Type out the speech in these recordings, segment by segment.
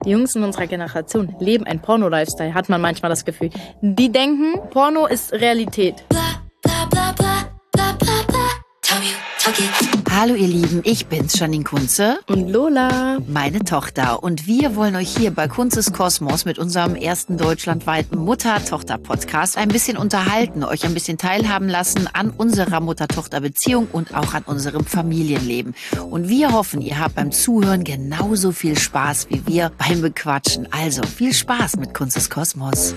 Die Jungs in unserer Generation leben ein Porno-Lifestyle, hat man manchmal das Gefühl. Die denken, Porno ist Realität. Hallo ihr Lieben, ich bin's, Janine Kunze. Und Lola. Meine Tochter. Und wir wollen euch hier bei Kunzes Kosmos mit unserem ersten deutschlandweiten Mutter-Tochter-Podcast ein bisschen unterhalten, euch ein bisschen teilhaben lassen an unserer Mutter-Tochter-Beziehung und auch an unserem Familienleben. Und wir hoffen, ihr habt beim Zuhören genauso viel Spaß wie wir beim Bequatschen. Also viel Spaß mit Kunzes Kosmos.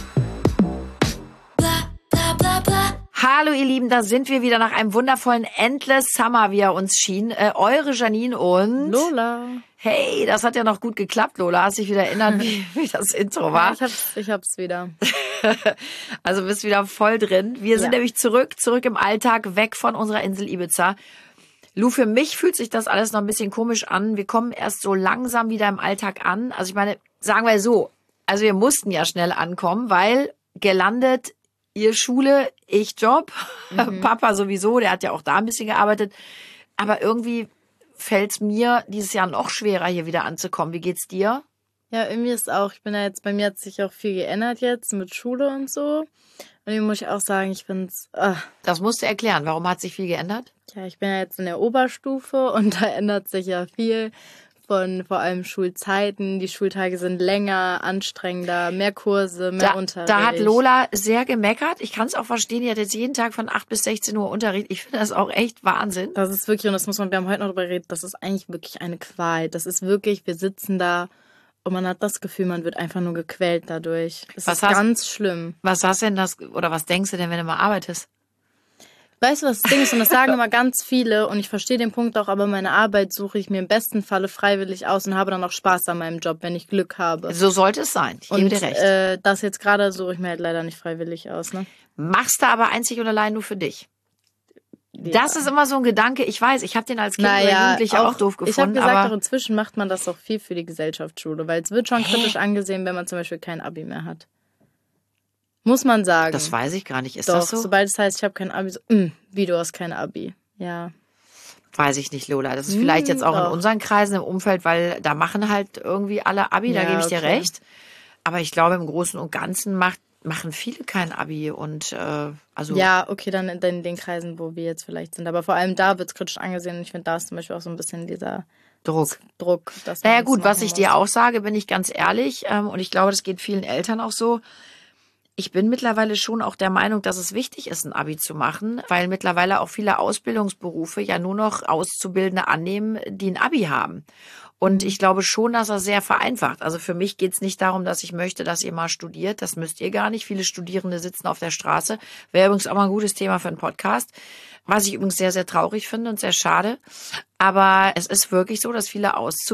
Hallo ihr Lieben, da sind wir wieder nach einem wundervollen Endless Summer, wie er uns schien. Eure Janine und Lola. Hey, das hat ja noch gut geklappt, Lola. Hast dich wieder erinnert, wie das Intro war? Ich hab's wieder. Also bist wieder voll drin. Wir sind nämlich zurück im Alltag, weg von unserer Insel Ibiza. Lu, für mich fühlt sich das alles noch ein bisschen komisch an. Wir kommen erst so langsam wieder im Alltag an. Also ich meine, sagen wir so, also wir mussten ja schnell ankommen, weil gelandet ihr Schule, ich Job, Papa sowieso, der hat ja auch da ein bisschen gearbeitet. Aber irgendwie fällt's mir dieses Jahr noch schwerer, hier wieder anzukommen. Wie geht's dir? Ja, irgendwie ist auch, ich bin ja jetzt, bei mir hat sich auch viel geändert jetzt mit Schule und so. Und irgendwie muss ich auch sagen, ich find's... Das musst du erklären. Warum hat sich viel geändert? Ja, ich bin ja jetzt in der Oberstufe und da ändert sich ja viel von vor allem Schulzeiten. Die Schultage sind länger, anstrengender, mehr Kurse, mehr Unterricht. Da hat Lola sehr gemeckert. Ich kann es auch verstehen, die hat jetzt jeden Tag von 8 bis 16 Uhr Unterricht. Ich finde das auch echt Wahnsinn. Das ist wirklich, und das muss man, wir haben heute noch darüber geredet, das ist eigentlich wirklich eine Qual. Das ist wirklich, wir sitzen da und man hat das Gefühl, man wird einfach nur gequält dadurch. Das ist ganz schlimm. Was hast denn das, oder was denkst du denn, wenn du mal arbeitest? Weißt du, was das Ding ist? Und das sagen immer ganz viele und ich verstehe den Punkt auch, aber meine Arbeit suche ich mir im besten Falle freiwillig aus und habe dann auch Spaß an meinem Job, wenn ich Glück habe. So sollte es sein. Ich gebe dir recht. Das jetzt gerade suche ich mir halt leider nicht freiwillig aus. Ne? Machst du aber einzig und allein nur für dich. Ja. Das ist immer so ein Gedanke. Ich weiß, ich habe den als Kind oder Jugendlicher auch doof gefunden. Ich habe gesagt, auch inzwischen macht man das auch viel für die Gesellschaftsschule, weil es wird schon kritisch angesehen, wenn man zum Beispiel kein Abi mehr hat. Muss man sagen. Das weiß ich gar nicht. Ist Doch, das so? Sobald es heißt, ich habe kein Abi, so, wie, du hast kein Abi. Ja. Weiß ich nicht, Lola. Das ist vielleicht jetzt auch in unseren Kreisen im Umfeld, weil da machen halt irgendwie alle Abi, da gebe ich dir recht. Aber ich glaube, im Großen und Ganzen machen viele kein Abi und also... Ja, okay, dann in den Kreisen, wo wir jetzt vielleicht sind. Aber vor allem da wird es kritisch angesehen und ich finde, da ist zum Beispiel auch so ein bisschen dieser... Druck. Naja gut, was ich dir auch sage, bin ich ganz ehrlich, und ich glaube, das geht vielen Eltern auch so. Ich bin mittlerweile schon auch der Meinung, dass es wichtig ist, ein Abi zu machen, weil mittlerweile auch viele Ausbildungsberufe ja nur noch Auszubildende annehmen, die ein Abi haben. Und ich glaube schon, dass er sehr vereinfacht. Also für mich geht's nicht darum, dass ich möchte, dass ihr mal studiert. Das müsst ihr gar nicht. Viele Studierende sitzen auf der Straße. Wäre übrigens auch mal ein gutes Thema für einen Podcast. Was ich übrigens sehr, sehr traurig finde und sehr schade. Aber es ist wirklich so, dass viele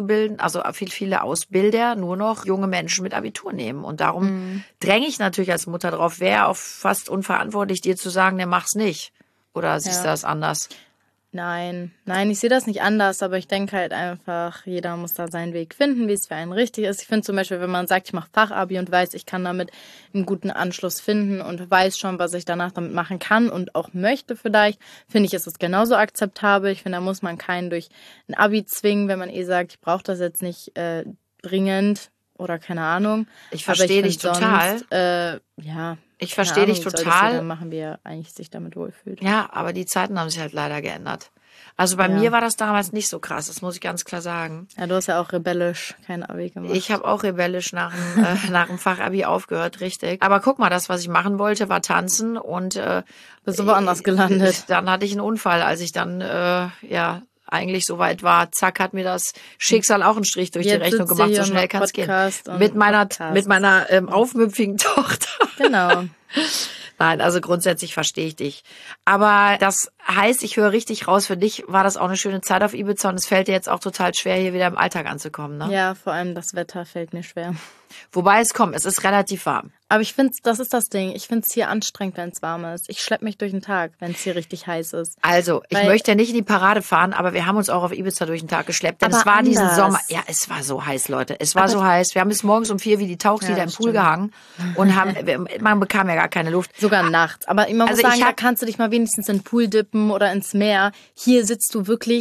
viele Ausbilder nur noch junge Menschen mit Abitur nehmen. Und darum dränge ich natürlich als Mutter drauf, wäre auch fast unverantwortlich, dir zu sagen, der mach's nicht. Oder siehst du das anders? Nein, ich sehe das nicht anders, aber ich denke halt einfach, jeder muss da seinen Weg finden, wie es für einen richtig ist. Ich finde zum Beispiel, wenn man sagt, ich mache Fachabi und weiß, ich kann damit einen guten Anschluss finden und weiß schon, was ich danach damit machen kann und auch möchte vielleicht, finde ich, ist es genauso akzeptabel. Ich finde, da muss man keinen durch ein Abi zwingen, wenn man sagt, ich brauche das jetzt nicht dringend oder keine Ahnung. Ich verstehe dich total. Ich verstehe dich total. Dann machen wir eigentlich sich damit wohlfühlt. Ja, aber die Zeiten haben sich halt leider geändert. Also bei mir war das damals nicht so krass, das muss ich ganz klar sagen. Ja, du hast ja auch rebellisch kein Abi gemacht. Ich habe auch rebellisch nach dem Fachabi aufgehört, richtig. Aber guck mal, das, was ich machen wollte, war tanzen und bist du woanders gelandet. Dann hatte ich einen Unfall, als ich dann eigentlich soweit war, zack, hat mir das Schicksal auch einen Strich durch die Rechnung gemacht. So schnell kann es gehen. Mit meiner aufmüpfigen Tochter. Genau. Nein, also grundsätzlich verstehe ich dich. Aber das heißt, ich höre richtig raus, für dich war das auch eine schöne Zeit auf Ibiza und es fällt dir jetzt auch total schwer, hier wieder im Alltag anzukommen, ne? Ja, vor allem das Wetter fällt mir schwer. Wobei es ist relativ warm. Aber ich finde, das ist das Ding. Ich finde es hier anstrengend, wenn es warm ist. Ich schleppe mich durch den Tag, wenn es hier richtig heiß ist. Also, ich möchte ja nicht in die Parade fahren, aber wir haben uns auch auf Ibiza durch den Tag geschleppt. Denn es war diesen Sommer. Ja, es war so heiß, Leute. Es war so heiß. Wir haben bis morgens um 4 wie die Tauchsieder im Pool gehangen und man bekam ja gar keine Luft. Sogar nachts. Aber man muss sagen, da kannst du dich mal wenigstens in den Pool dippen oder ins Meer. Hier sitzt du wirklich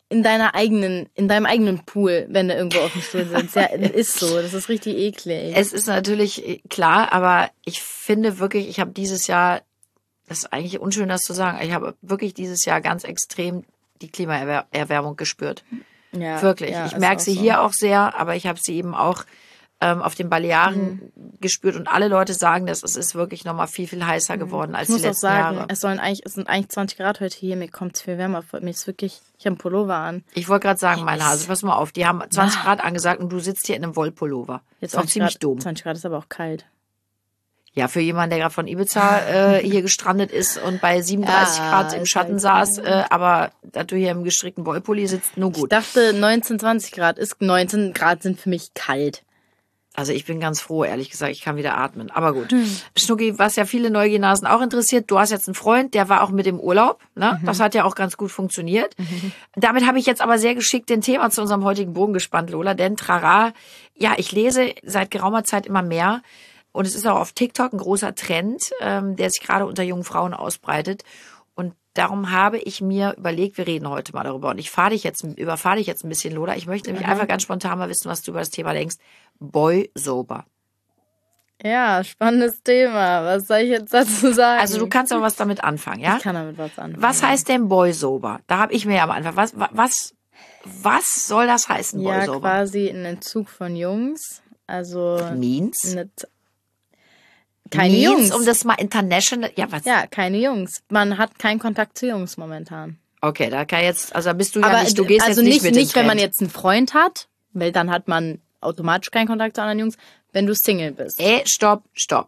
in deinem eigenen Pool, wenn du irgendwo auf dem Stuhl sitzt. Ja, ist so. Das ist richtig eklig. Es ist natürlich klar, aber ich finde wirklich, ich habe dieses Jahr, das ist eigentlich unschön, das zu sagen, ich habe wirklich dieses Jahr ganz extrem die Klimaerwärmung gespürt. Ja, Wirklich. ja, Ich ist merke auch sie so. hier auch sehr, aber ich habe sie eben auch auf den Balearen gespürt. Und alle Leute sagen, dass es ist wirklich nochmal viel, viel heißer geworden als Ich die muss auch letzten sagen, Jahre. es sind eigentlich 20 Grad heute hier. Mir kommt es viel wärmer vor. Mir ist wirklich, ich habe einen Pullover an. Ich wollte gerade sagen, mein Hase, pass mal auf, die haben 20 Grad angesagt und du sitzt hier in einem Wollpullover. Jetzt Ist auch ziemlich dumm. 20 Grad ist aber auch kalt. Ja, für jemanden, der gerade von Ibiza hier gestrandet ist und bei 37 Grad im ist Schatten halt saß, aber dass du hier im gestrickten Wollpulli sitzt, nur Ich gut. dachte, 19, 20 Grad 19 Grad sind für mich kalt. Also ich bin ganz froh, ehrlich gesagt, ich kann wieder atmen. Aber gut. Schnucki, was ja viele Neugiernasen auch interessiert, du hast jetzt einen Freund, der war auch mit im Urlaub. Ne? Das hat ja auch ganz gut funktioniert. Damit habe ich jetzt aber sehr geschickt den Thema zu unserem heutigen Bogen gespannt, Lola. Denn Trara, ja, ich lese seit geraumer Zeit immer mehr. Und es ist auch auf TikTok ein großer Trend, der sich gerade unter jungen Frauen ausbreitet. Und darum habe ich mir überlegt, wir reden heute mal darüber. Und ich überfahre dich jetzt ein bisschen, Lola. Ich möchte nämlich einfach ganz spontan mal wissen, was du über das Thema denkst. Boy sober. Ja, spannendes Thema. Was soll ich jetzt dazu sagen? Also du kannst aber was damit anfangen, ja? Ich kann damit was anfangen. Was heißt denn Boy sober? Da habe ich mir ja am Anfang, was soll das heißen, Boy Ja, sober? quasi ein Entzug von Jungs. Also Means? keine Means, Jungs. um das mal international, ja, was? Ja, keine Jungs. Man hat keinen Kontakt zu Jungs momentan. Okay, da kann jetzt, also bist du ja Aber nicht, du gehst also jetzt nicht mit nicht, wenn man Trend. jetzt einen Freund hat, weil dann hat man automatisch keinen Kontakt zu anderen Jungs, wenn du Single bist. Stopp.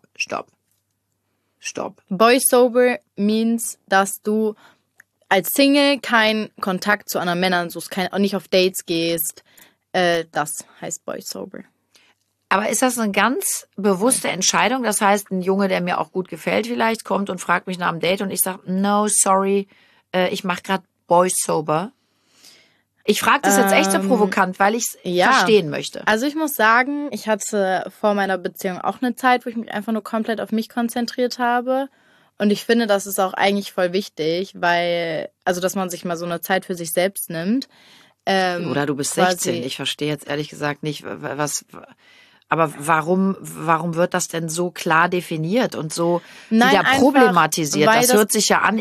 Boy sober means, dass du als Single keinen Kontakt zu anderen Männern suchst, nicht auf Dates gehst. Das heißt Boy sober. Aber ist das eine ganz bewusste Entscheidung? Das heißt, ein Junge, der mir auch gut gefällt vielleicht, kommt und fragt mich nach einem Date und ich sage, no, sorry, ich mache gerade Boy sober. Ich frage das jetzt echt so provokant, weil ich es verstehen möchte. Also ich muss sagen, ich hatte vor meiner Beziehung auch eine Zeit, wo ich mich einfach nur komplett auf mich konzentriert habe. Und ich finde, das ist auch eigentlich voll wichtig, dass man sich mal so eine Zeit für sich selbst nimmt. Oder du bist 16. Ich verstehe jetzt ehrlich gesagt nicht, aber warum wird das denn so klar definiert und so wieder problematisiert? Das hört sich ja an,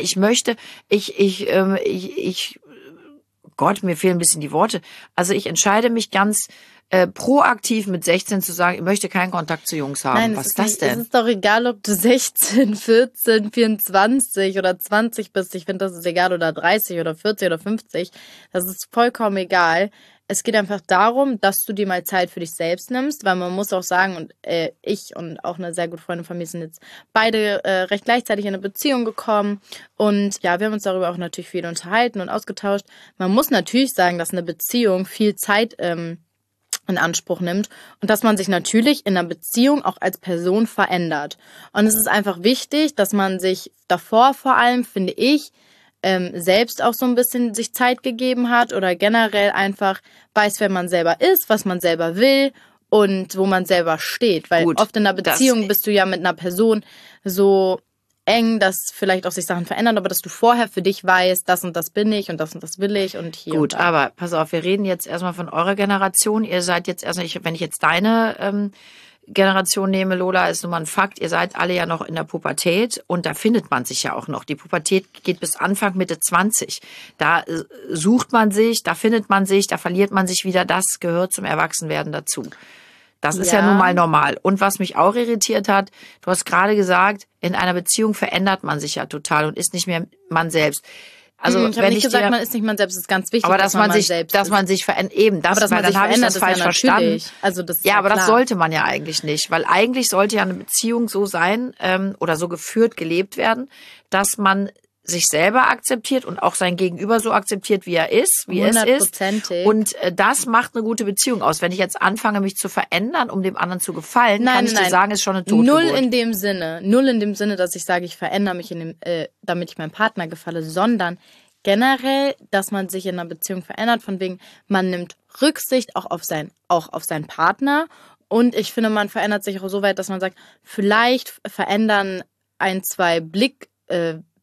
Gott, mir fehlen ein bisschen die Worte. Also ich entscheide mich ganz proaktiv mit 16 zu sagen, ich möchte keinen Kontakt zu Jungs haben. Nein, was ist das denn? Es ist doch egal, ob du 16, 14, 24 oder 20 bist. Ich finde, das ist egal. Oder 30 oder 40 oder 50. Das ist vollkommen egal. Es geht einfach darum, dass du dir mal Zeit für dich selbst nimmst, weil man muss auch sagen, und ich und auch eine sehr gute Freundin von mir sind jetzt beide recht gleichzeitig in eine Beziehung gekommen. Und ja, wir haben uns darüber auch natürlich viel unterhalten und ausgetauscht. Man muss natürlich sagen, dass eine Beziehung viel Zeit in Anspruch nimmt und dass man sich natürlich in einer Beziehung auch als Person verändert. Und es ist einfach wichtig, dass man sich davor vor allem, finde ich, selbst auch so ein bisschen sich Zeit gegeben hat oder generell einfach weiß, wer man selber ist, was man selber will und wo man selber steht. Weil oft in einer Beziehung bist du ja mit einer Person so eng, dass vielleicht auch sich Sachen verändern, aber dass du vorher für dich weißt, das und das bin ich und das will ich und hier. Gut, aber pass auf, wir reden jetzt erstmal von eurer Generation. Ihr seid jetzt erstmal, wenn ich jetzt deine Generation nehme, Lola, ist nun mal ein Fakt, ihr seid alle ja noch in der Pubertät und da findet man sich ja auch noch. Die Pubertät geht bis Anfang, Mitte 20. Da sucht man sich, da findet man sich, da verliert man sich wieder. Das gehört zum Erwachsenwerden dazu. Das ist ja nun mal normal. Und was mich auch irritiert hat, du hast gerade gesagt, in einer Beziehung verändert man sich ja total und ist nicht mehr man selbst. Also ich habe nicht gesagt, man ist nicht man selbst, das ist ganz wichtig, aber dass man sich verändert, eben das, aber weil dann habe ich das falsch verstanden. Also das ist ja, aber klar. Das sollte man ja eigentlich nicht, weil eigentlich sollte ja eine Beziehung so sein oder so geführt, gelebt werden, dass man sich selber akzeptiert und auch sein Gegenüber so akzeptiert, wie er ist, wie es ist. Und das macht eine gute Beziehung aus. Wenn ich jetzt anfange, mich zu verändern, um dem anderen zu gefallen, kann ich dir sagen, ist schon eine Totgeburt. Null in dem Sinne, dass ich sage, ich verändere mich damit ich meinem Partner gefalle, sondern generell, dass man sich in einer Beziehung verändert, von wegen, man nimmt Rücksicht auch auf seinen Partner. Und ich finde, man verändert sich auch so weit, dass man sagt, vielleicht verändern ein, zwei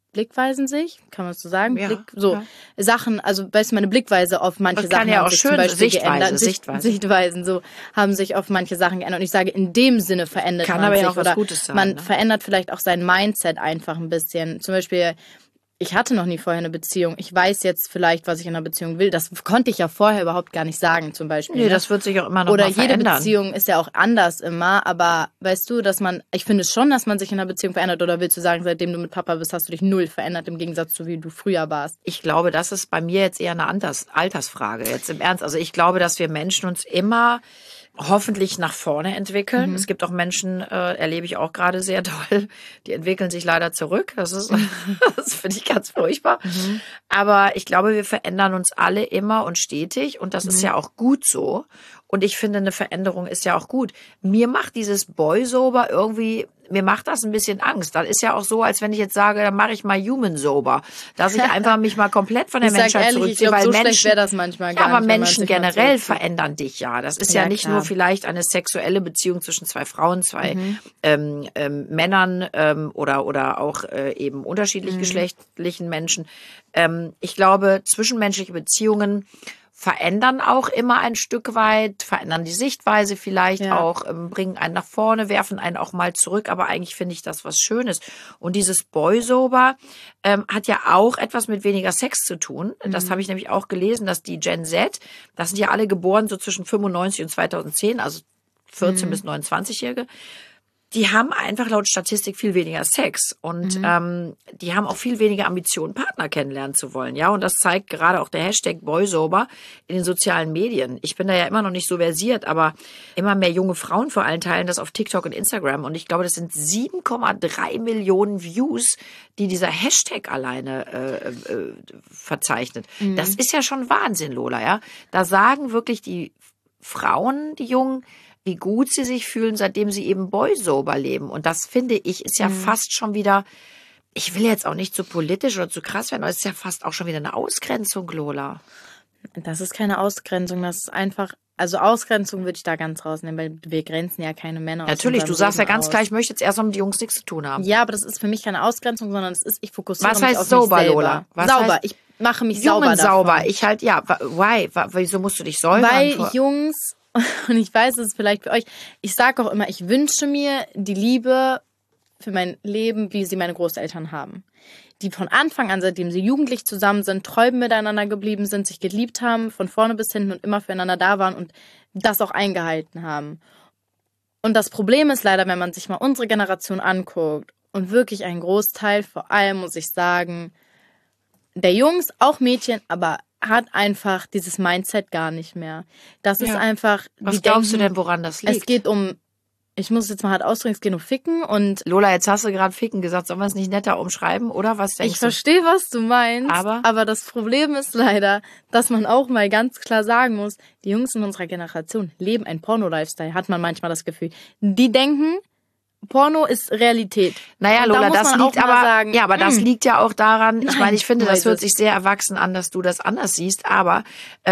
Blickweisen sich, kann man es so sagen? Ja, Sachen, also weißt du, meine Blickweise auf manche das Sachen kann ja haben auch sich schön zum Beispiel Sichtweise. Sichtweisen so haben sich auf manche Sachen geändert. Und ich sage, in dem Sinne verändert kann man aber sich. Ja auch was oder Gutes sein, man ne? verändert vielleicht auch sein Mindset einfach ein bisschen. Zum Beispiel, ich hatte noch nie vorher eine Beziehung. Ich weiß jetzt vielleicht, was ich in einer Beziehung will. Das konnte ich ja vorher überhaupt gar nicht sagen, zum Beispiel. Nee, das wird sich auch immer noch Oder mal verändern. jede Beziehung ist ja auch anders immer. Aber weißt du, ich finde schon, dass man sich in einer Beziehung verändert. Oder willst du sagen, seitdem du mit Papa bist, hast du dich null verändert im Gegensatz zu wie du früher warst? Ich glaube, das ist bei mir jetzt eher eine Altersfrage. Jetzt im Ernst. Also ich glaube, dass wir Menschen uns immer hoffentlich nach vorne entwickeln. Es gibt auch Menschen, erlebe ich auch gerade sehr toll, die entwickeln sich leider zurück. Das finde ich ganz furchtbar. Aber ich glaube, wir verändern uns alle immer und stetig und das ist ja auch gut so. Und ich finde, eine Veränderung ist ja auch gut. Mir macht dieses Boy-Sober irgendwie, mir macht das ein bisschen Angst. Das ist ja auch so, als wenn ich jetzt sage, dann mache ich mal Human-Sober. Dass ich einfach mich mal komplett von der Menschheit zurückziehe. Ich glaube, so schlecht wäre das manchmal gar nicht. Aber nicht, Menschen generell verändern dich ja. Das ist ja nicht klar. nur vielleicht eine sexuelle Beziehung zwischen zwei Frauen, zwei Männern oder auch eben unterschiedlich geschlechtlichen Menschen. Ich glaube, zwischenmenschliche Beziehungen verändern auch immer ein Stück weit, verändern die Sichtweise vielleicht auch, bringen einen nach vorne, werfen einen auch mal zurück, aber eigentlich finde ich das was Schönes. Und dieses Boy-Sober hat ja auch etwas mit weniger Sex zu tun. Das habe ich nämlich auch gelesen, dass die Gen Z, das sind ja alle geboren so zwischen 95 und 2010, also 14 bis 29-Jährige, die haben einfach laut Statistik viel weniger Sex und die haben auch viel weniger Ambitionen, Partner kennenlernen zu wollen. Ja, und das zeigt gerade auch der Hashtag Boysober in den sozialen Medien. Ich bin da ja immer noch nicht so versiert, aber immer mehr junge Frauen vor allem teilen das auf TikTok und Instagram. Und ich glaube, das sind 7,3 Millionen Views, die dieser Hashtag alleine verzeichnet. Das ist ja schon Wahnsinn, Lola. Ja, da sagen wirklich die Frauen, die Jungen, wie gut sie sich fühlen, seitdem sie eben Boy-Sober leben. Und das, finde ich, ist ja fast schon wieder, ich will jetzt auch nicht zu politisch oder zu krass werden, aber es ist ja fast auch schon wieder eine Ausgrenzung, Lola. Das ist keine Ausgrenzung, das ist einfach, also Ausgrenzung würde ich da ganz rausnehmen, weil wir grenzen ja keine Männer aus. Natürlich, du sagst ja ganz klar, ich möchte jetzt erstmal mit den Jungs nichts zu tun haben. Ja, aber das ist für mich keine Ausgrenzung, sondern es ist, ich fokussiere mich auf sober, mich selber. Lola? Was sauber, heißt ich mache mich Jungen sauber davon. Ich halt, ja, why? Wieso musst du dich säubern? Weil Jungs, und ich weiß, es ist vielleicht für euch, ich sage auch immer, ich wünsche mir die Liebe für mein Leben, wie sie meine Großeltern haben. Die von Anfang an, seitdem sie jugendlich zusammen sind, treu miteinander geblieben sind, sich geliebt haben, von vorne bis hinten und immer füreinander da waren und das auch eingehalten haben. Und das Problem ist leider, wenn man sich mal unsere Generation anguckt und wirklich ein Großteil, vor allem muss ich sagen, der Jungs, auch Mädchen, aber hat einfach dieses Mindset gar nicht mehr. Das ist einfach... Was glaubst du denn, woran das liegt? Es geht um, ich muss es jetzt mal hart ausdrücken, es geht um Ficken und... Lola, jetzt hast du gerade Ficken gesagt, sollen wir es nicht netter umschreiben, oder? Was denkst du? Ich verstehe, was du meinst, aber das Problem ist leider, dass man auch mal ganz klar sagen muss, die Jungs in unserer Generation leben ein Porno-Lifestyle, hat man manchmal das Gefühl. Die denken... Porno ist Realität. Naja, Lola, das liegt aber, sagen, ja, aber das liegt ja auch daran, ich meine, ich finde, das hört es. sich sehr erwachsen an, dass du das anders siehst, aber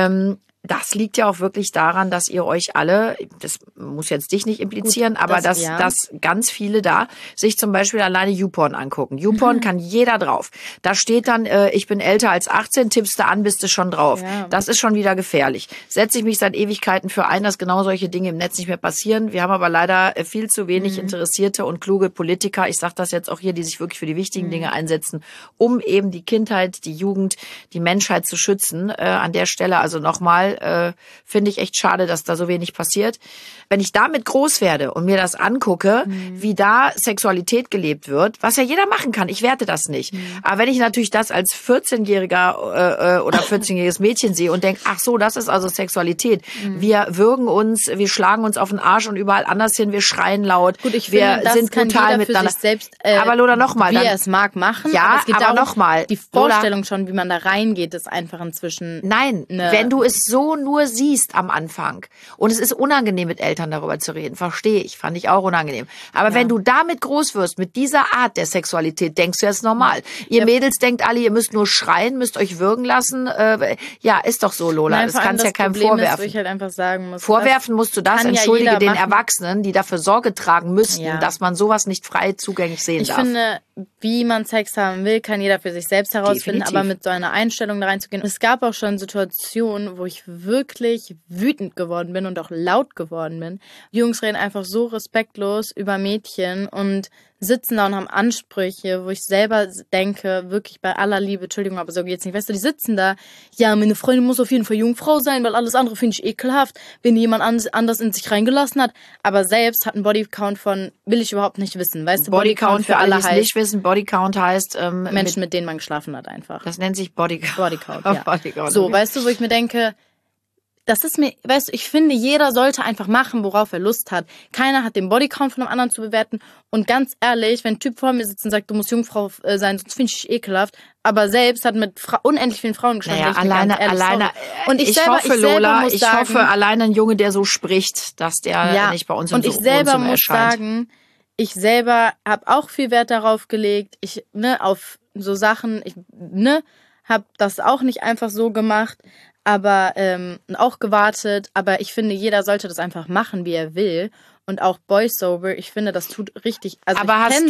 das liegt ja auch wirklich daran, dass ihr euch alle, das muss jetzt dich nicht implizieren, Gut, aber dass ganz viele da sich zum Beispiel alleine YouPorn angucken. YouPorn kann jeder drauf. Da steht dann, ich bin älter als 18, tippst du an, bist du schon drauf. Ja. Das ist schon wieder gefährlich. Setze ich mich seit Ewigkeiten für ein, dass genau solche Dinge im Netz nicht mehr passieren. Wir haben aber leider viel zu wenig interessierte und kluge Politiker, ich sage das jetzt auch hier, die sich wirklich für die wichtigen Dinge einsetzen, um eben die Kindheit, die Jugend, die Menschheit zu schützen. An der Stelle also nochmal, finde ich echt schade, dass da so wenig passiert. Wenn ich damit groß werde und mir das angucke, wie da Sexualität gelebt wird, was ja jeder machen kann, ich werte das nicht. Aber wenn ich natürlich das als 14-Jähriger oder 14-jähriges Mädchen sehe und denke, ach so, das ist also Sexualität. Wir würgen uns, wir schlagen uns auf den Arsch und überall anders hin, wir schreien laut, gut, ich wir finde, das sind kann brutal jeder miteinander. Für sich selbst, aber Lola, nochmal. Wie er es mag, machen. Ja, aber es geht aber darum, nochmal. Die Vorstellung schon, wie man da reingeht, ist einfach inzwischen... Nein, wenn du es so nur siehst am Anfang und es ist unangenehm, mit Eltern darüber zu reden, verstehe ich, fand ich auch unangenehm. Aber wenn du damit groß wirst, mit dieser Art der Sexualität, denkst du, das ist normal. Ihr Mädels denkt alle, ihr müsst nur schreien, müsst euch würgen lassen. Ja, ist doch so, Lola. Nein, das kannst ja keinem Problem vorwerfen. Ist, wo ich halt einfach sagen muss, vorwerfen musst du das, entschuldige den Erwachsenen, die dafür Sorge tragen müssten, Ja. dass man sowas nicht frei zugänglich sehen darf. Ich finde, wie man Sex haben will, kann jeder für sich selbst herausfinden, Definitiv. aber mit so einer Einstellung da reinzugehen. Es gab auch schon Situationen, wo ich wirklich wütend geworden bin und auch laut geworden bin. Jungs reden einfach so respektlos über Mädchen und sitzen da und haben Ansprüche, wo ich selber denke, wirklich bei aller Liebe, Entschuldigung, aber so geht's nicht. Weißt du, die sitzen da, ja, meine Freundin muss auf jeden Fall Jungfrau sein, weil alles andere finde ich ekelhaft, wenn jemand anders in sich reingelassen hat. Aber selbst hat einen Bodycount von, will ich überhaupt nicht wissen. Weißt du, Bodycount für alle, die es nicht wissen. Bodycount heißt Menschen, mit denen man geschlafen hat einfach. Das nennt sich Bodycount. Bodycount, ja. Bodycount, so, okay. weißt du, wo ich mir denke, das ist mir, weißt du, ich finde, jeder sollte einfach machen, worauf er Lust hat. Keiner hat den Bodycount von einem anderen zu bewerten. Und ganz ehrlich, wenn ein Typ vor mir sitzt und sagt, du musst Jungfrau sein, sonst finde ich dich ekelhaft, aber selbst hat mit unendlich vielen Frauen geschlafen. Naja, alleine. Und ich hoffe, Lola, ich hoffe, alleine ein Junge, der so spricht, dass der nicht bei uns im Wohnzimmer erscheint. Und ich selber muss sagen, ich selber habe auch viel Wert darauf gelegt, auf so Sachen, habe das auch nicht einfach so gemacht, aber auch gewartet. Aber ich finde, jeder sollte das einfach machen, wie er will. Und auch Boy Sober, ich finde, das tut richtig. Also aber hast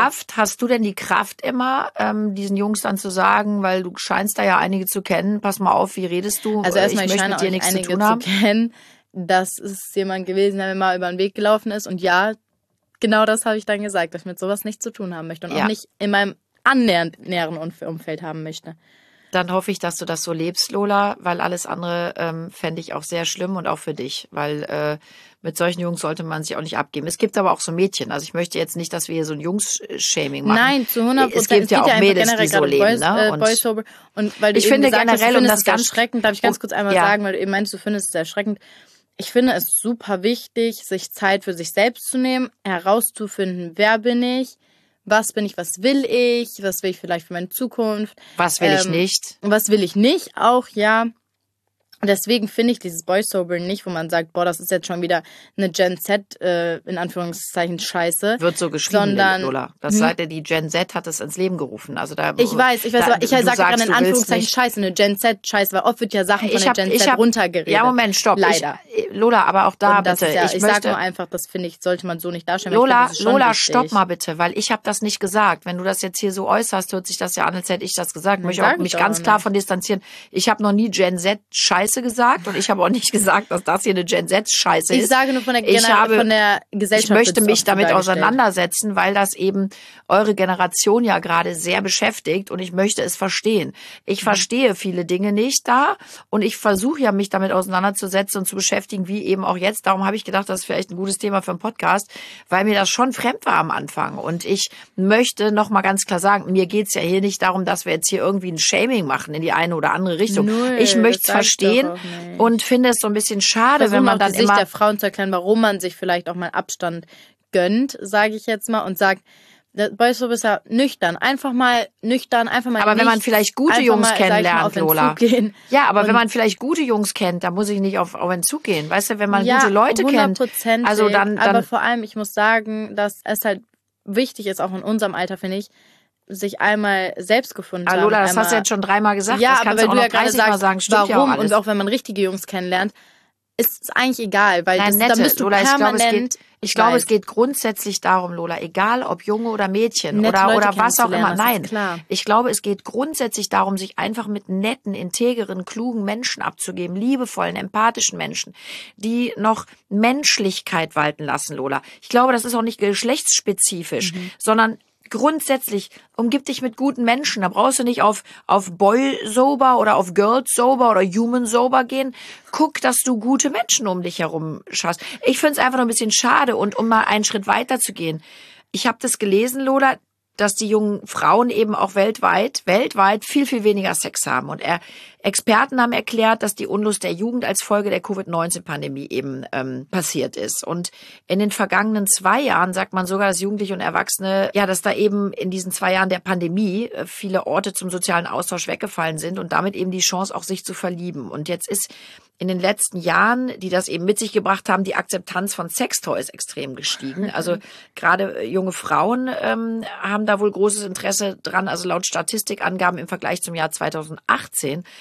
du denn die Kraft immer, diesen Jungs dann zu sagen, weil du scheinst da ja einige zu kennen, pass mal auf, wie redest du? Also erstmal, ich scheine mit dir euch nichts einige zu tun haben. kennen. Das ist jemand gewesen, der mir mal über den Weg gelaufen ist. Und ja, genau das habe ich dann gesagt, dass ich mit sowas nichts zu tun haben möchte und auch nicht in meinem annähernd näheren Umfeld haben möchte. Dann hoffe ich, dass du das so lebst, Lola, weil alles andere fände ich auch sehr schlimm und auch für dich, weil mit solchen Jungs sollte man sich auch nicht abgeben. Es gibt aber auch so Mädchen, also ich möchte jetzt nicht, dass wir hier so ein Jungs-Shaming machen. Nein, zu 100%. Es gibt ja auch Mädels, die so leben. Boys Sober. Und weil du ich finde gesagt generell, hast, um das ganz erschreckend, darf ich ganz kurz einmal sagen, weil du eben meinst, du findest es erschreckend. Ich finde es super wichtig, sich Zeit für sich selbst zu nehmen, herauszufinden, wer bin ich, was bin ich, was will ich vielleicht für meine Zukunft. Was will ich nicht? Was will ich nicht auch, ja. Und deswegen finde ich dieses Boy Sober nicht, wo man sagt, boah, das ist jetzt schon wieder eine Gen Z, in Anführungszeichen, Scheiße. Wird so geschrieben, Lola. Das sagt ja, die Gen Z hat es ins Leben gerufen. Also da, ich weiß, aber ich sage gerade in Anführungszeichen Scheiße, eine Gen Z Scheiße, weil oft wird ja Sachen von der Gen Z runtergeredet. Ja, Moment, stopp. Leider. Lola, aber auch da bitte. Ich sage nur einfach, das finde ich, sollte man so nicht darstellen. Lola, stopp mal bitte, weil ich habe das nicht gesagt. Wenn du das jetzt hier so äußerst, hört sich das ja an, als hätte ich das gesagt. Ich möchte auch mich ganz klar von distanzieren. Ich habe noch nie Gen Z Scheiße gesagt und ich habe auch nicht gesagt, dass das hier eine Gen Z Scheiße ist. Ich sage nur von der Gesellschaft. Ich möchte mich damit auseinandersetzen, weil das eben eure Generation ja gerade sehr beschäftigt und ich möchte es verstehen. Ich verstehe viele Dinge nicht da und ich versuche ja, mich damit auseinanderzusetzen und zu beschäftigen, wie eben auch jetzt. Darum habe ich gedacht, das ist vielleicht ein gutes Thema für einen Podcast, weil mir das schon fremd war am Anfang. Und ich möchte noch mal ganz klar sagen, mir geht's ja hier nicht darum, dass wir jetzt hier irgendwie ein Shaming machen in die eine oder andere Richtung. Ich möchte es verstehen und finde es so ein bisschen schade, wenn man dann immer der Frauen zu erklären, warum man sich vielleicht auch mal Abstand gönnt, sage ich jetzt mal, und sagt, Boy Sober ist ja nüchtern. Einfach mal. Aber wenn man vielleicht gute Jungs kennenlernt, Lola. Ja, aber wenn man vielleicht gute Jungs kennt, da muss ich nicht auf Entzug gehen. Weißt du, wenn man gute Leute kennt. Also dann. Aber vor allem, ich muss sagen, dass es halt wichtig ist, auch in unserem Alter, finde ich, sich einmal selbst gefunden haben. Lola, das hast du jetzt schon 3-mal gesagt. Ja, das kannst aber weil du auch ja gerade sagst, sagen, stimmt warum, ja auch alles. und auch wenn man richtige Jungs kennenlernt, ist es eigentlich egal, weil da bist du Lola, permanent. Ich glaube, es geht grundsätzlich darum, Lola, egal ob Junge oder Mädchen oder was auch immer. Nein, ich glaube, es geht grundsätzlich darum, sich einfach mit netten, integeren, klugen Menschen abzugeben, liebevollen, empathischen Menschen, die noch Menschlichkeit walten lassen, Lola. Ich glaube, das ist auch nicht geschlechtsspezifisch, sondern grundsätzlich umgib dich mit guten Menschen. Da brauchst du nicht auf Boy Sober oder auf Girls Sober oder Human Sober gehen. Guck, dass du gute Menschen um dich herum schaust. Ich finde es einfach nur ein bisschen schade. Und um mal einen Schritt weiter zu gehen. Ich habe das gelesen, Lola, dass die jungen Frauen eben auch weltweit viel, viel weniger Sex haben. Und Experten haben erklärt, dass die Unlust der Jugend als Folge der Covid-19-Pandemie eben passiert ist. Und in den vergangenen 2 Jahren sagt man sogar, dass Jugendliche und Erwachsene, ja, dass da eben in diesen 2 Jahren der Pandemie viele Orte zum sozialen Austausch weggefallen sind und damit eben die Chance auch sich zu verlieben. Und jetzt ist in den letzten Jahren, die das eben mit sich gebracht haben, die Akzeptanz von Sextoys extrem gestiegen. Also gerade junge Frauen haben da wohl großes Interesse dran. Also laut Statistikangaben im Vergleich zum Jahr 2018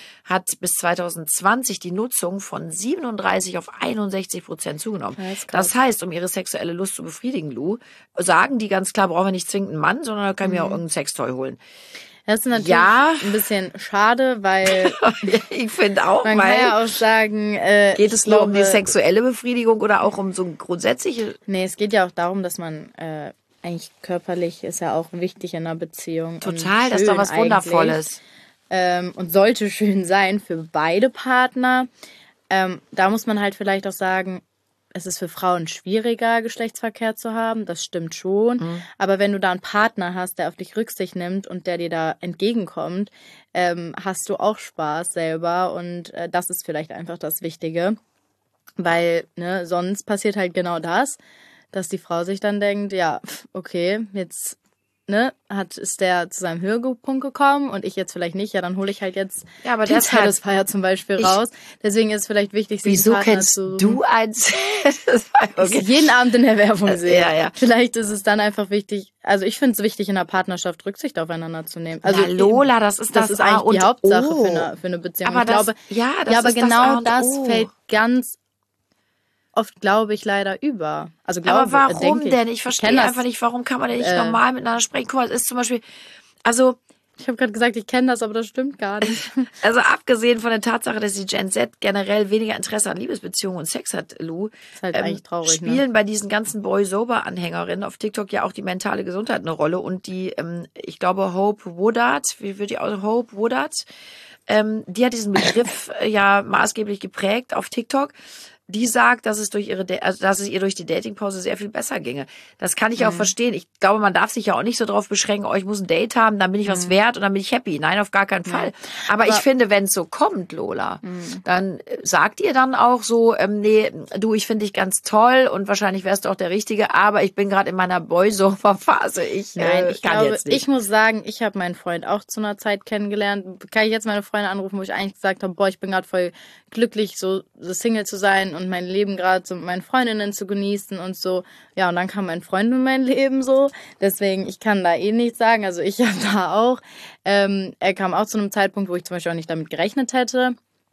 hat bis 2020 die Nutzung von 37 auf 61% zugenommen. Das heißt, um ihre sexuelle Lust zu befriedigen, Lou, sagen die ganz klar, brauchen wir nicht zwingend einen Mann, sondern da kann ich mir auch irgendein Sextoy holen. Das ist natürlich ein bisschen schade, weil ich finde auch, man kann ja auch sagen, geht es nur um die sexuelle Befriedigung oder auch um so ein grundsätzliche? Nee, es geht ja auch darum, dass man eigentlich körperlich ist ja auch wichtig in einer Beziehung. Total, das ist doch was Wundervolles. Und sollte schön sein für beide Partner. Da muss man halt vielleicht auch sagen, es ist für Frauen schwieriger, Geschlechtsverkehr zu haben, das stimmt schon. Aber wenn du da einen Partner hast, der auf dich Rücksicht nimmt und der dir da entgegenkommt, hast du auch Spaß selber. Und das ist vielleicht einfach das Wichtige. Weil sonst passiert halt genau das, dass die Frau sich dann denkt, ja, okay, jetzt ist der zu seinem Höhepunkt gekommen und ich jetzt vielleicht nicht, ja, dann hole ich halt jetzt den Satisfier zum Beispiel raus. Deswegen ist es vielleicht wichtig, sich einen Partner zu... Wieso kennst du eins? Okay. Jeden Abend in der Werbung sehe. Ja. Vielleicht ist es dann einfach wichtig, also ich finde es wichtig, in der Partnerschaft Rücksicht aufeinander zu nehmen. Also Lola, das ist eigentlich die Hauptsache für eine Beziehung. Aber aber genau das fällt ganz oft, glaube ich, leider über. Aber warum denn? Ich verstehe einfach nicht, warum kann man denn nicht normal miteinander sprechen? Guck mal, es ist zum Beispiel, ich habe gerade gesagt, ich kenne das, aber das stimmt gar nicht. Also abgesehen von der Tatsache, dass die Gen Z generell weniger Interesse an Liebesbeziehungen und Sex hat, Lou, ist halt eigentlich traurig, spielen bei diesen ganzen Boy-Sober-Anhängerinnen auf TikTok ja auch die mentale Gesundheit eine Rolle. Und die, ich glaube, Hope Woodard, die hat diesen Begriff ja maßgeblich geprägt auf TikTok. Die sagt, dass es ihr durch die Datingpause sehr viel besser ginge. Das kann ich auch verstehen. Ich glaube, man darf sich ja auch nicht so drauf beschränken, ich muss ein Date haben, dann bin ich was wert und dann bin ich happy. Nein, auf gar keinen Fall. Aber ich finde, wenn es so kommt, Lola, dann sagt ihr dann auch so, nee, du, ich finde dich ganz toll und wahrscheinlich wärst du auch der Richtige, aber ich bin gerade in meiner Boy-Sofa-Phase. Ich kann jetzt nicht. Ich muss sagen, ich habe meinen Freund auch zu einer Zeit kennengelernt. Kann ich jetzt meine Freunde anrufen, wo ich eigentlich gesagt habe, ich bin gerade voll glücklich, so Single zu sein und mein Leben gerade so mit meinen Freundinnen zu genießen und so. Ja, und dann kam mein Freund in mein Leben so. Deswegen, ich kann da nichts sagen. Also ich habe da auch. Er kam auch zu einem Zeitpunkt, wo ich zum Beispiel auch nicht damit gerechnet hätte.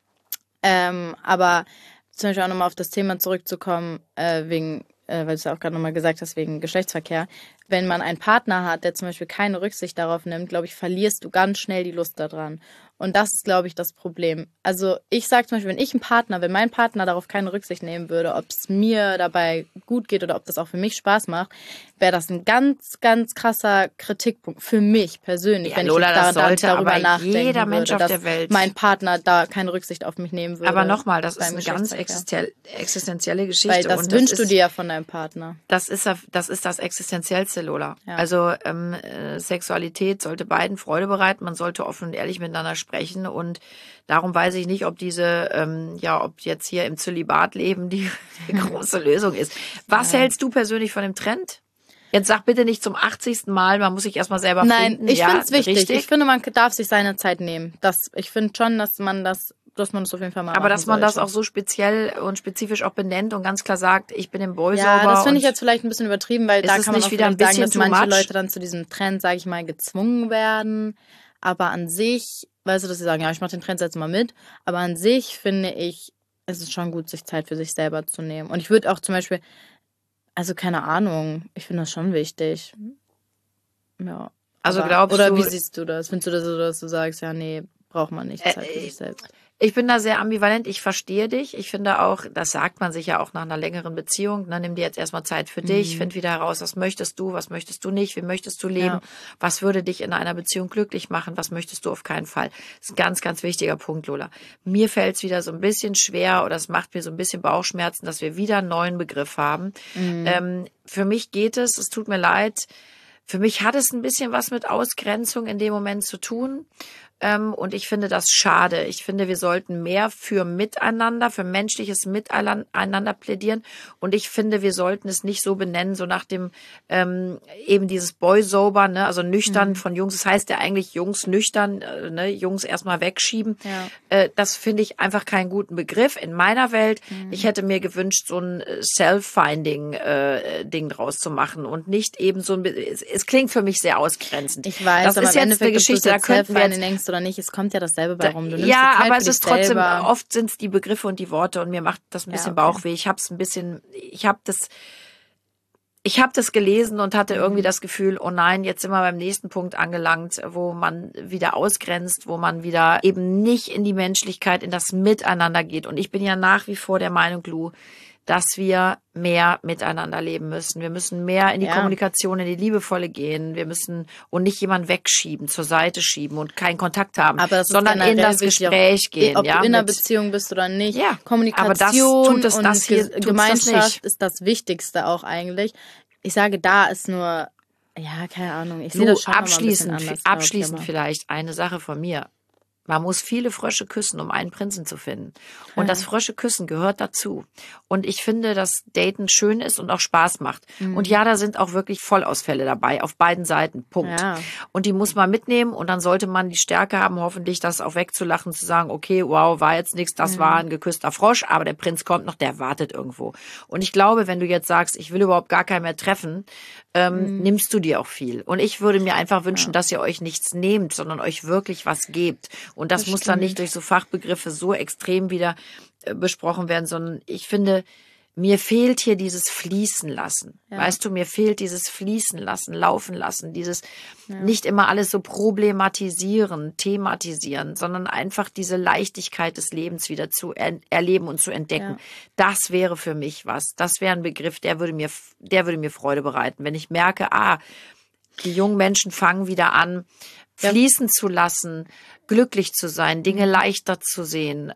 Aber zum Beispiel auch nochmal auf das Thema zurückzukommen, weil du es ja auch gerade nochmal gesagt hast, wegen Geschlechtsverkehr. Wenn man einen Partner hat, der zum Beispiel keine Rücksicht darauf nimmt, glaube ich, verlierst du ganz schnell die Lust daran. Und das ist, glaube ich, das Problem. Also ich sage zum Beispiel, wenn mein Partner darauf keine Rücksicht nehmen würde, ob es mir dabei gut geht oder ob das auch für mich Spaß macht, wäre das ein ganz, ganz krasser Kritikpunkt für mich persönlich, ja, wenn Lola, ich darüber nachdenken jeder Mensch würde, auf der Welt, mein Partner da keine Rücksicht auf mich nehmen würde. Aber nochmal, das ist eine ganz existenzielle Geschichte. Weil das wünschst du dir ja von deinem Partner. Das ist das Existenziellste, Lola. Ja. Also Sexualität sollte beiden Freude bereiten, man sollte offen und ehrlich miteinander sprechen und darum weiß ich nicht, ob ob jetzt hier im Zölibat leben die große Lösung ist. Was hältst du persönlich von dem Trend? Jetzt sag bitte nicht zum 80. Mal, man muss sich erstmal selber finden. Nein, ich finde es wichtig. Richtig? Ich finde, man darf sich seine Zeit nehmen. Ich finde schon, dass man das auf jeden Fall mal Aber dass man das auch so speziell und spezifisch auch benennt und ganz klar sagt, ich bin im Boy-Sober. Ja, das finde ich jetzt vielleicht ein bisschen übertrieben, weil da kann man auch wieder sagen, dass manche Leute dann zu diesem Trend, sage ich mal, gezwungen werden. Aber an sich, weißt du, dass sie sagen, ja, ich mache den Trend jetzt mal mit. Aber an sich finde ich, es ist schon gut, sich Zeit für sich selber zu nehmen. Und ich würde auch zum Beispiel, also keine Ahnung, ich finde das schon wichtig. Ja. Also glaubst du... Oder wie siehst du das? Findest du das so, dass du sagst, ja, nee, braucht man nicht Zeit für sich selbst? Ich bin da sehr ambivalent. Ich verstehe dich. Ich finde auch, das sagt man sich ja auch nach einer längeren Beziehung. Nimm dir jetzt erstmal Zeit für dich. Find wieder heraus, was möchtest du nicht, wie möchtest du leben, was würde dich in einer Beziehung glücklich machen, was möchtest du auf keinen Fall. Das ist ein ganz, ganz wichtiger Punkt, Lola. Mir fällt es wieder so ein bisschen schwer oder es macht mir so ein bisschen Bauchschmerzen, dass wir wieder einen neuen Begriff haben. Für mich geht es tut mir leid, für mich hat es ein bisschen was mit Ausgrenzung in dem Moment zu tun. Und ich finde das schade. Ich finde, wir sollten mehr für Miteinander, für menschliches Miteinander plädieren. Und ich finde, wir sollten es nicht so benennen, so nach dem eben dieses Boy-Sober, ne? Also nüchtern von Jungs. Das heißt ja eigentlich Jungs nüchtern, ne? Jungs erstmal wegschieben. Ja. Das finde ich einfach keinen guten Begriff in meiner Welt. Ich hätte mir gewünscht, so ein Self-Finding-Ding draus zu machen und nicht eben so ein. Es klingt für mich sehr ausgrenzend. Ich weiß, das aber ist jetzt eine Geschichte, da könnten wir jetzt, oder nicht, es kommt ja dasselbe bei rum. Du nimmst Ja, die Zeit aber für es dich ist trotzdem, selber. oft sind es die Begriffe und die Worte und mir macht das ein bisschen Bauchweh. Ich habe das gelesen und hatte irgendwie das Gefühl, oh nein, jetzt sind wir beim nächsten Punkt angelangt, wo man wieder ausgrenzt, wo man wieder eben nicht in die Menschlichkeit, in das Miteinander geht. Und ich bin ja nach wie vor der Meinung, Lu, dass wir mehr miteinander leben müssen. Wir müssen mehr in die Kommunikation, in die Liebevolle gehen. Wir müssen und nicht jemanden wegschieben, zur Seite schieben und keinen Kontakt haben, sondern in das Gespräch gehen. Ob du in einer Beziehung bist oder nicht. Ja, Kommunikation das und Gemeinschaft ist das Wichtigste auch eigentlich. Ich sage, da ist nur, ja, keine Ahnung, ich sehe das schon abschließend anders, vielleicht eine Sache von mir. Man muss viele Frösche küssen, um einen Prinzen zu finden. Und das Frösche küssen gehört dazu. Und ich finde, dass Daten schön ist und auch Spaß macht. Und ja, da sind auch wirklich Vollausfälle dabei, auf beiden Seiten. Punkt. Ja. Und die muss man mitnehmen und dann sollte man die Stärke haben, hoffentlich das auch wegzulachen, zu sagen, okay, wow, war jetzt nichts, das war ein geküsster Frosch, aber der Prinz kommt noch, der wartet irgendwo. Und ich glaube, wenn du jetzt sagst, ich will überhaupt gar keinen mehr treffen, nimmst du dir auch viel. Und ich würde mir einfach wünschen, dass ihr euch nichts nehmt, sondern euch wirklich was gebt. Und das muss dann nicht durch so Fachbegriffe so extrem wieder besprochen werden, sondern ich finde, mir fehlt hier dieses Fließen lassen. Ja. Weißt du, mir fehlt dieses Fließen lassen, laufen lassen, dieses nicht immer alles so problematisieren, thematisieren, sondern einfach diese Leichtigkeit des Lebens wieder zu erleben und zu entdecken. Ja. Das wäre für mich was. Das wäre ein Begriff, der würde mir Freude bereiten. Wenn ich merke, die jungen Menschen fangen wieder an, fließen zu lassen, glücklich zu sein, Dinge leichter zu sehen.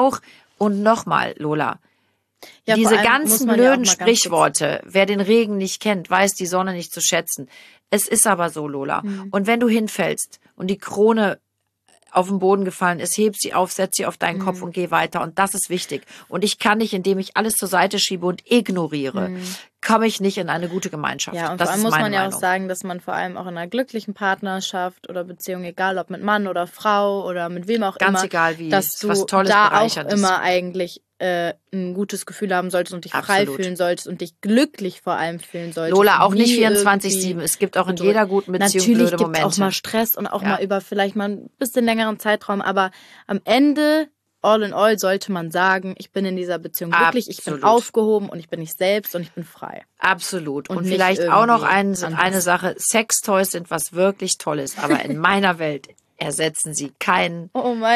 Und nochmal, Lola, diese ganzen blöden Sprichworte, wer den Regen nicht kennt, weiß die Sonne nicht zu schätzen. Es ist aber so, Lola. Und wenn du hinfällst und die Krone auf den Boden gefallen ist, heb sie auf, setz sie auf deinen Kopf und geh weiter. Und das ist wichtig. Und ich kann nicht, indem ich alles zur Seite schiebe und ignoriere, komme ich nicht in eine gute Gemeinschaft. Ja, und das vor allem ist muss meine man ja Meinung. auch sagen, dass man vor allem auch in einer glücklichen Partnerschaft oder Beziehung, egal ob mit Mann oder Frau oder mit wem auch ganz immer, egal wie, dass du was Tolles, da auch Bereicherndes. immer eigentlich ein gutes Gefühl haben solltest und dich frei fühlen solltest und dich glücklich vor allem fühlen solltest. Lola, auch nicht 24/7. Es gibt auch in jeder guten Beziehung natürlich blöde Momente. Natürlich gibt es auch mal Stress und auch mal über vielleicht mal ein bisschen längeren Zeitraum, aber am Ende, all in all, sollte man sagen, ich bin in dieser Beziehung glücklich, ich bin aufgehoben und ich bin ich selbst und ich bin frei. Absolut. Und vielleicht auch noch eine Sache, Sextoys sind was wirklich Tolles, aber in meiner Welt ersetzen sie keinen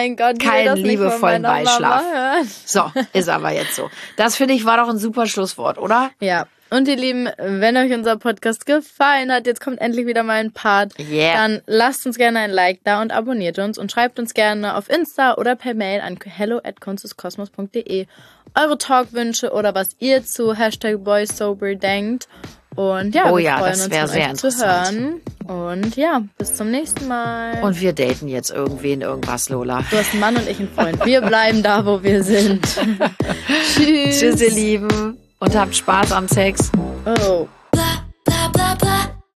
liebevollen Beischlaf. So, ist aber jetzt so. Das, finde ich, war doch ein super Schlusswort, oder? Ja. Und ihr Lieben, wenn euch unser Podcast gefallen hat, jetzt kommt endlich wieder mal ein Part, dann lasst uns gerne ein Like da und abonniert uns und schreibt uns gerne auf Insta oder per Mail an hello@kunstdeskosmos.de eure Talkwünsche oder was ihr zu #boysober denkt. Und ja, wir freuen uns, von euch zu hören. Und ja, bis zum nächsten Mal. Und wir daten jetzt irgendwen, irgendwas, Lola. Du hast einen Mann und ich einen Freund. Wir bleiben da, wo wir sind. Tschüss. Tschüss, ihr Lieben. Und habt Spaß am Sex. Oh.